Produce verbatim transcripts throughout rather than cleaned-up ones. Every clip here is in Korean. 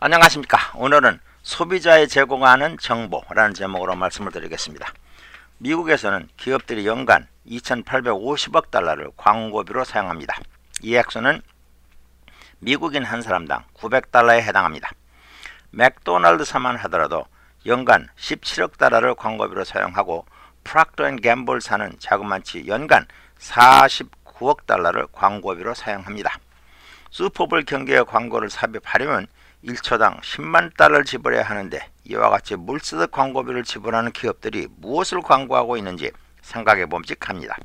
안녕하십니까. 오늘은 소비자에 제공하는 정보라는 제목으로 말씀을 드리겠습니다. 미국에서는 기업들이 연간 이천팔백오십억 달러를 광고비로 사용합니다. 이 액수는 미국인 한 사람당 구백 달러에 해당합니다. 맥도날드사만 하더라도 연간 십칠억 달러를 광고비로 사용하고 프락터 앤 갬블사는 자그마치 연간 사십구억 달러를 광고비로 사용합니다. 슈퍼볼 경기의 광고를 삽입하려면 일 초당 십만 달러를 지불해야 하는데 이와 같이 물쓰듯 광고비를 지불하는 기업들이 무엇을 광고하고 있는지 생각해 봄직합니다.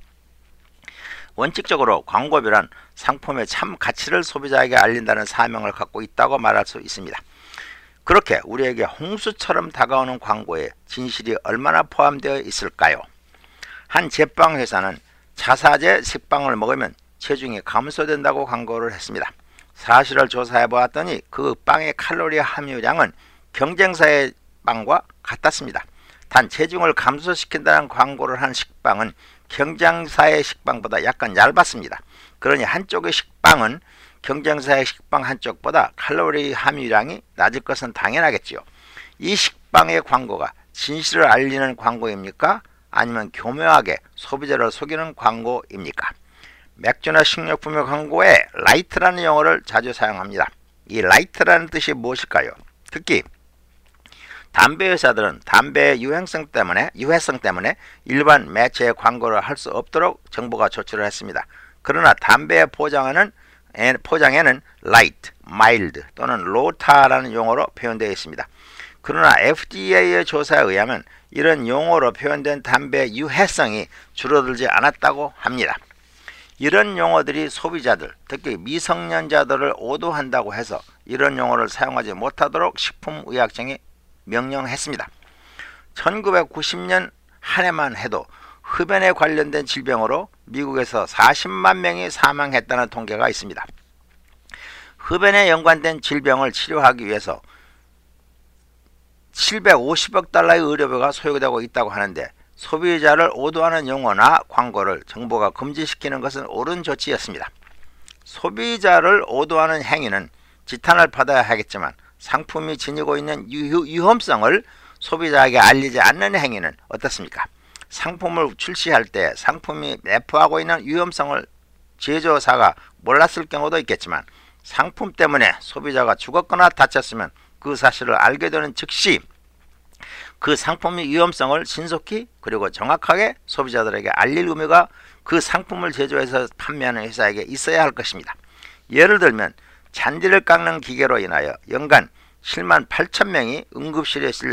원칙적으로 광고비란 상품의 참 가치를 소비자에게 알린다는 사명을 갖고 있다고 말할 수 있습니다. 그렇게 우리에게 홍수처럼 다가오는 광고에 진실이 얼마나 포함되어 있을까요? 한 제빵 회사는 자사제 식빵을 먹으면 체중이 감소된다고 광고를 했습니다. 사실을 조사해 보았더니 그 빵의 칼로리 함유량은 경쟁사의 빵과 같았습니다. 단 체중을 감소시킨다는 광고를 한 식빵은 경쟁사의 식빵보다 약간 얇았습니다. 그러니 한쪽의 식빵은 경쟁사의 식빵 한쪽보다 칼로리 함유량이 낮을 것은 당연하겠지요. 이 식빵의 광고가 진실을 알리는 광고입니까? 아니면 교묘하게 소비자를 속이는 광고입니까? 맥주나 식료품의 광고에 라이트라는 용어를 자주 사용합니다. 이 라이트라는 뜻이 무엇일까요? 특히 담배 회사들은 담배의 유행성 때문에 유해성 때문에 일반 매체에 광고를 할 수 없도록 정부가 조치를 했습니다. 그러나 담배의 포장에는 포장에는 라이트, 마일드 또는 로타라는 용어로 표현되어 있습니다. 그러나 에프디에이의 조사에 의하면 이런 용어로 표현된 담배의 유해성이 줄어들지 않았다고 합니다. 이런 용어들이 소비자들, 특히 미성년자들을 오도한다고 해서 이런 용어를 사용하지 못하도록 식품의약청이 명령했습니다. 천구백구십 년 한 해만 해도 흡연에 관련된 질병으로 미국에서 사십만 명이 사망했다는 통계가 있습니다. 흡연에 연관된 질병을 치료하기 위해서 칠백오십억 달러의 의료비가 소요되고 있다고 하는데 소비자를 오도하는 용어나 광고를 정부가 금지시키는 것은 옳은 조치였습니다. 소비자를 오도하는 행위는 지탄을 받아야 하겠지만 상품이 지니고 있는 유, 위험성을 소비자에게 알리지 않는 행위는 어떻습니까? 상품을 출시할 때 상품이 내포하고 있는 위험성을 제조사가 몰랐을 경우도 있겠지만 상품 때문에 소비자가 죽었거나 다쳤으면 그 사실을 알게 되는 즉시 그 상품의 위험성을 신속히 그리고 정확하게 소비자들에게 알릴 의무가 그 상품을 제조해서 판매하는 회사에게 있어야 할 것입니다. 예를 들면 잔디를 깎는 기계로 인하여 연간 칠만 팔천 명이 응급실에 실려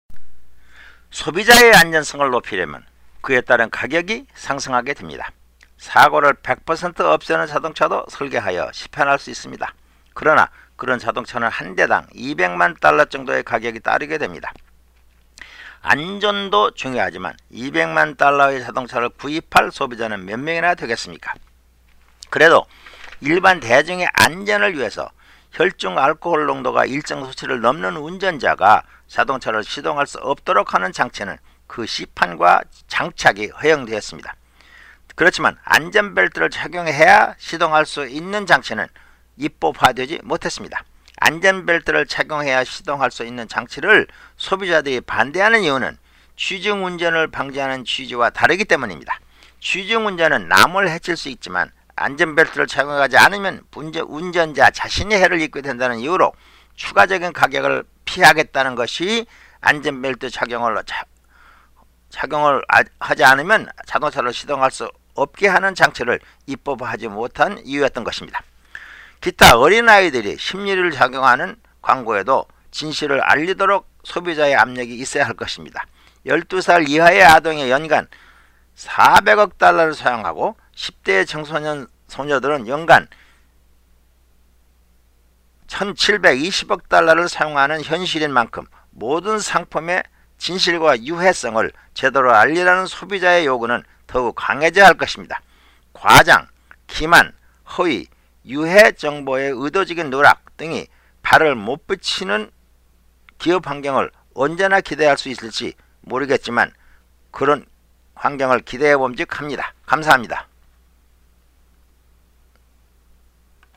소비자의 안전성을 높이려면 그에 따른 가격이 상승하게 됩니다. 사고를 백 퍼센트 없애는 자동차도 설계하여 시판할 수 있습니다. 그러나 그런 자동차는 한 대당 이백만 달러 정도의 가격이 따르게 됩니다. 안전도 중요하지만 이백만 달러의 자동차를 구입할 소비자는 몇 명이나 되겠습니까? 그래도 일반 대중의 안전을 위해서 혈중 알코올 농도가 일정 수치를 넘는 운전자가 자동차를 시동할 수 없도록 하는 장치는 그 시판과 장착이 허용되었습니다. 그렇지만 안전벨트를 착용해야 시동할 수 있는 장치는 입법화되지 못했습니다. 안전벨트를 착용해야 시동할 수 있는 장치를 소비자들이 반대하는 이유는 취중운전을 방지하는 취지와 다르기 때문입니다. 취중운전은 남을 해칠 수 있지만 안전벨트를 착용하지 않으면 운전자 자신이 해를 입게 된다는 이유로 추가적인 가격을 피하겠다는 것이 안전벨트 착용을, 차, 착용을 하지 않으면 자동차를 시동할 수 없게 하는 장치를 입법화하지 못한 이유였던 것입니다. 기타 어린아이들이 심리를 작용하는 광고에도 진실을 알리도록 소비자의 압력이 있어야 할 것입니다. 열두 살 이하의 아동이 연간 사백억 달러를 사용하고 십 대 청소년 소녀들은 연간 천칠백이십억 달러를 사용하는 현실인 만큼 모든 상품의 진실과 유해성을 제대로 알리라는 소비자의 요구는 더욱 강해져야 할 것입니다. 과장, 기만, 허위, 유해 정보의 의도적인 누락 등이 발을 못 붙이는 기업 환경을 언제나 기대할 수 있을지 모르겠지만 그런 환경을 기대해 봄직합니다. 감사합니다.